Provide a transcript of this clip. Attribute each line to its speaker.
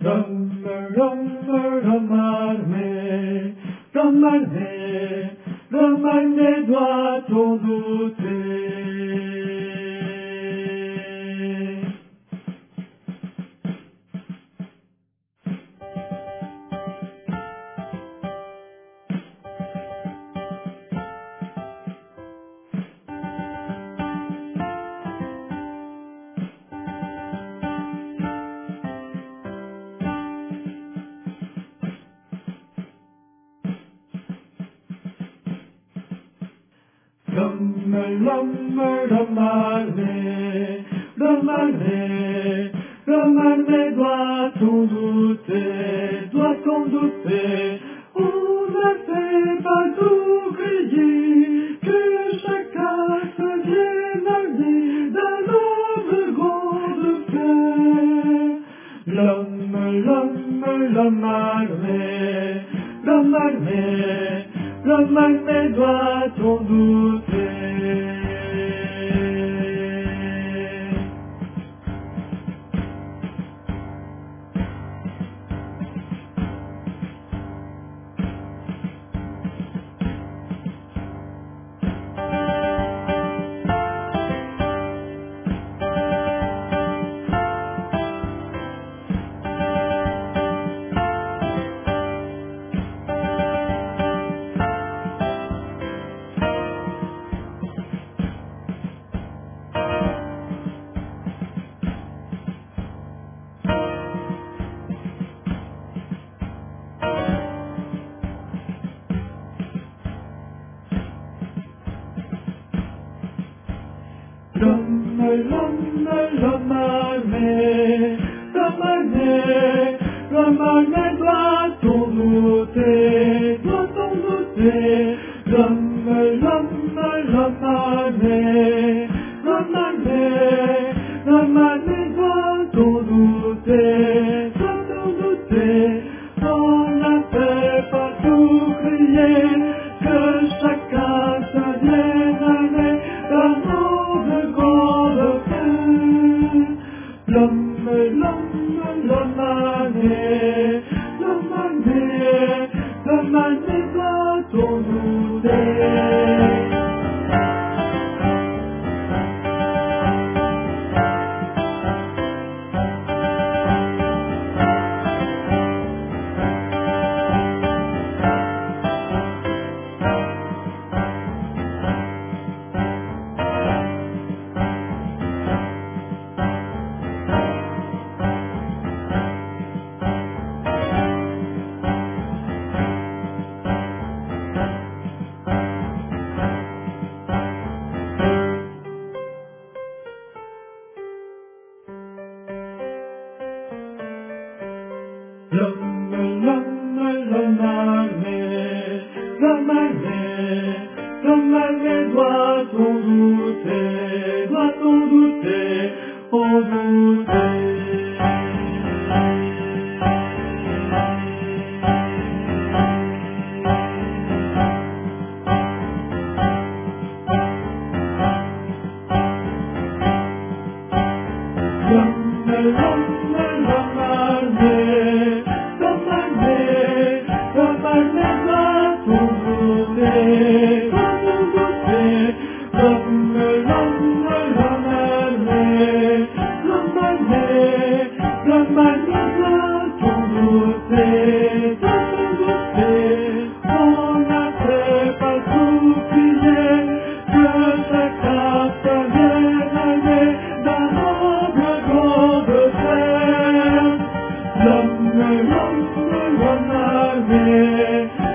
Speaker 1: Ramener doit-on douter? Ramener doit-on douter? Doit-on douter? On ne fait pas tout crier, que chacun se vienne à vie d'un autre grande frère. L'homme armé doit-on douter? L'homme armé doit-on douter? Doit-on douter? L'homme armé doit-on douter? Doit-on douter? On ne fait pas tout crier, que chacun se vienne aller d'un autre grande frère. L'homme armé doit-on douter? L'homme armé doit-on douter? Doit-on douter? On douter. L'homme armé